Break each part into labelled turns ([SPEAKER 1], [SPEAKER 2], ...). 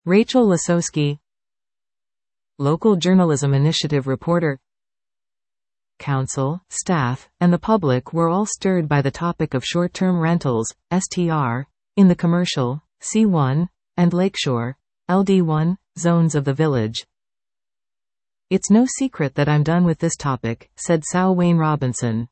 [SPEAKER 1] Rachel Lasowski, Local Journalism Initiative reporter. Council, staff, and the public were all stirred by the topic of short-term rentals, STR, in the commercial, C1, and Lakeshore, LD1, zones of the village. "It's no secret that I'm done with this topic," said Sal Wayne Robinson.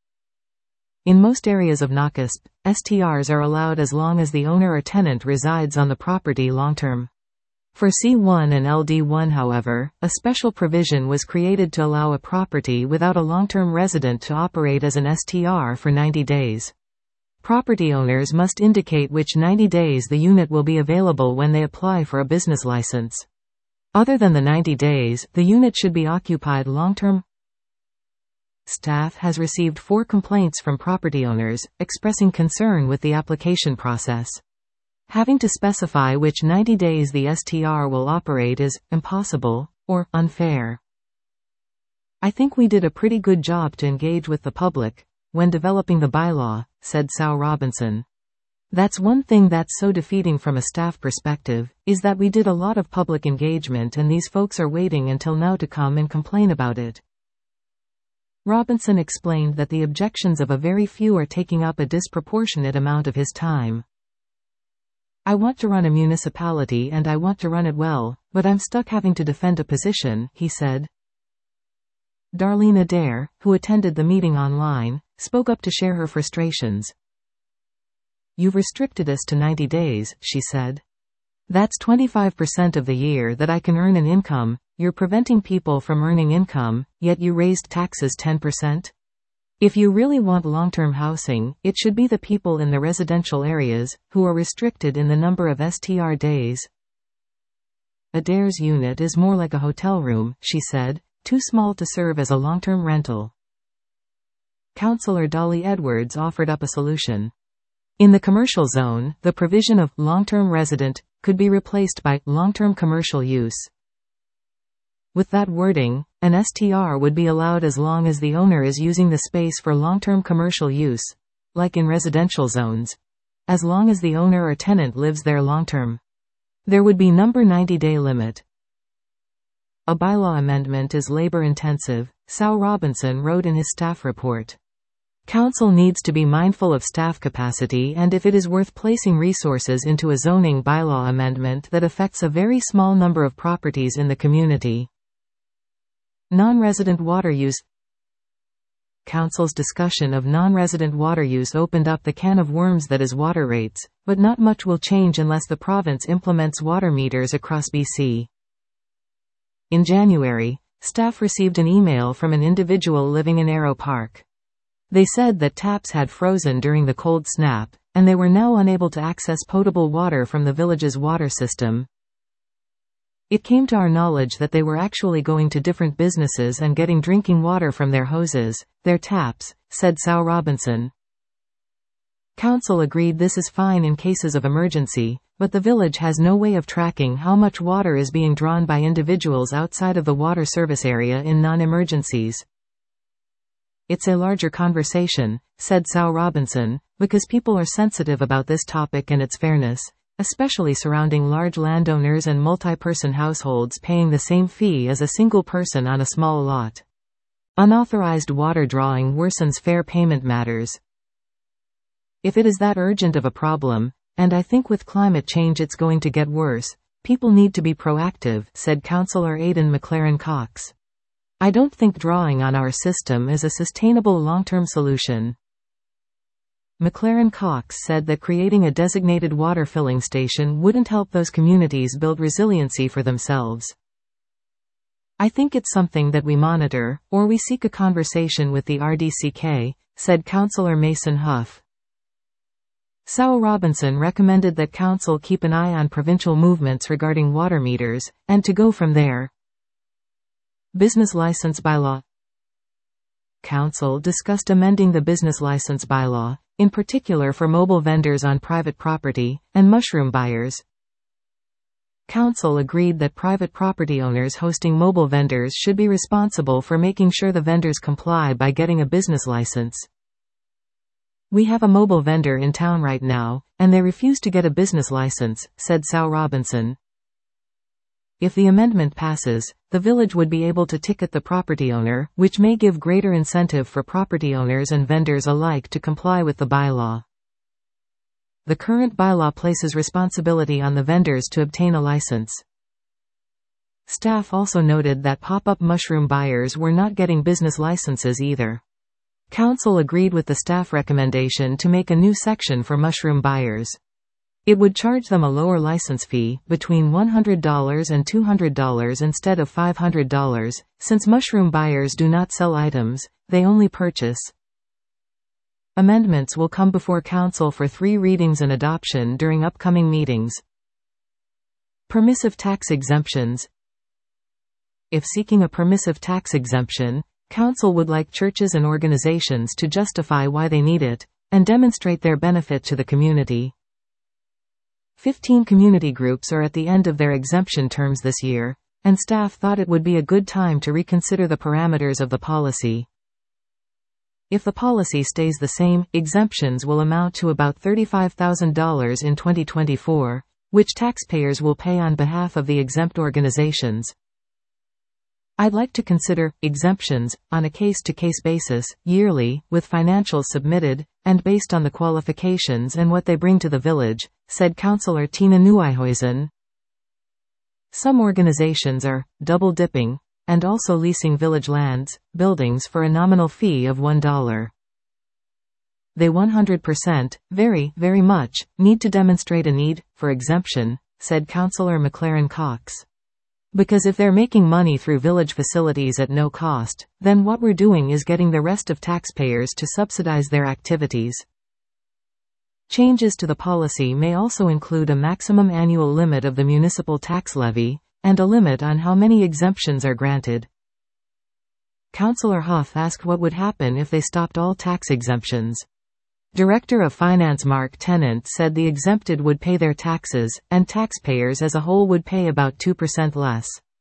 [SPEAKER 1] "In most areas of Nakusp, STRs are allowed as long as the owner or tenant resides on the property long-term. For C1 and LD1, however, a special provision was created to allow a property without a long-term resident to operate as an STR for 90 days. Property owners must indicate which 90 days the unit will be available when they apply for a business license. Other than the 90 days, the unit should be occupied long-term." Staff has received 4 complaints from property owners, expressing concern with the application process. Having to specify which 90 days the STR will operate is impossible, or unfair. "I think we did a pretty good job to engage with the public when developing the bylaw," said Sal Robinson. "That's one thing that's so defeating from a staff perspective, is that we did a lot of public engagement and these folks are waiting until now to come and complain about it." Robinson explained that the objections of a very few are taking up a disproportionate amount of his time. "I want to run a municipality and I want to run it well, but I'm stuck having to defend a position," he said. Darlene Adair, who attended the meeting online, spoke up to share her frustrations. "You've restricted us to 90 days, she said. "That's 25% of the year that I can earn an income. You're preventing people from earning income, yet you raised taxes 10%? If you really want long-term housing, it should be the people in the residential areas, who are restricted in the number of STR days." Adair's unit is more like a hotel room, she said, too small to serve as a long-term rental. Councillor Dolly Edwards offered up a solution. In the commercial zone, the provision of long-term resident could be replaced by long-term commercial use. With that wording, an STR would be allowed as long as the owner is using the space for long-term commercial use, like in residential zones, as long as the owner or tenant lives there long-term. There would be no 90-day limit. "A bylaw amendment is labor-intensive," Sal Robinson wrote in his staff report. "Council needs to be mindful of staff capacity and if it is worth placing resources into a zoning bylaw amendment that affects a very small number of properties in the community." Non-resident water use. Council's discussion of non-resident water use opened up the can of worms that is water rates, but not much will change unless the province implements water meters across BC. In January, staff received an email from an individual living in Arrow Park. They said that taps had frozen during the cold snap, and they were now unable to access potable water from the village's water system. "It came to our knowledge that they were actually going to different businesses and getting drinking water from their hoses, their taps," said Sal Robinson. Council agreed this is fine in cases of emergency, but the village has no way of tracking how much water is being drawn by individuals outside of the water service area in non-emergencies. "It's a larger conversation," said Sal Robinson, "because people are sensitive about this topic and its fairness, especially surrounding large landowners and multi-person households paying the same fee as a single person on a small lot. Unauthorized water drawing worsens fair payment matters. If it is that urgent of a problem, and I think with climate change it's going to get worse, people need to be proactive," said Councillor Aidan McLaren Cox. "I don't think drawing on our system is a sustainable long-term solution." McLaren Cox said that creating a designated water filling station wouldn't help those communities build resiliency for themselves. "I think it's something that we monitor, or we seek a conversation with the RDCK, said Councillor Mason Huff. Sal Robinson recommended that Council keep an eye on provincial movements regarding water meters, and to go from there. Business License Bylaw. Council discussed amending the Business License Bylaw, in particular for mobile vendors on private property, and mushroom buyers. Council agreed that private property owners hosting mobile vendors should be responsible for making sure the vendors comply by getting a business license. "We have a mobile vendor in town right now, and they refuse to get a business license," said Sal Robinson. If the amendment passes, the village would be able to ticket the property owner, which may give greater incentive for property owners and vendors alike to comply with the bylaw. The current bylaw places responsibility on the vendors to obtain a license. Staff also noted that pop-up mushroom buyers were not getting business licenses either. Council agreed with the staff recommendation to make a new section for mushroom buyers. It would charge them a lower license fee, between $100 and $200 instead of $500, since mushroom buyers do not sell items, they only purchase. Amendments will come before Council for 3 readings and adoption during upcoming meetings. Permissive tax exemptions. If seeking a permissive tax exemption, Council would like churches and organizations to justify why they need it, and demonstrate their benefit to the community. 15 community groups are at the end of their exemption terms this year, and staff thought it would be a good time to reconsider the parameters of the policy. If the policy stays the same, exemptions will amount to about $35,000 in 2024, which taxpayers will pay on behalf of the exempt organizations. I'd like to consider exemptions, on a case-to-case basis, yearly, with financials submitted, and based on the qualifications and what they bring to the village, said Councillor Tina Nieuwenhuizen. Some organizations are double-dipping, and also leasing village lands, buildings for a nominal fee of $1. They 100%, very much, need to demonstrate a need for exemption, said Councillor McLaren Cox. Because if they're making money through village facilities at no cost, then what we're doing is getting the rest of taxpayers to subsidize their activities. Changes to the policy may also include a maximum annual limit of the municipal tax levy, and a limit on how many exemptions are granted. Councillor Huff asked what would happen if they stopped all tax exemptions. Director of Finance Mark Tennant said the exempted would pay their taxes, and taxpayers as a whole would pay about 2% less.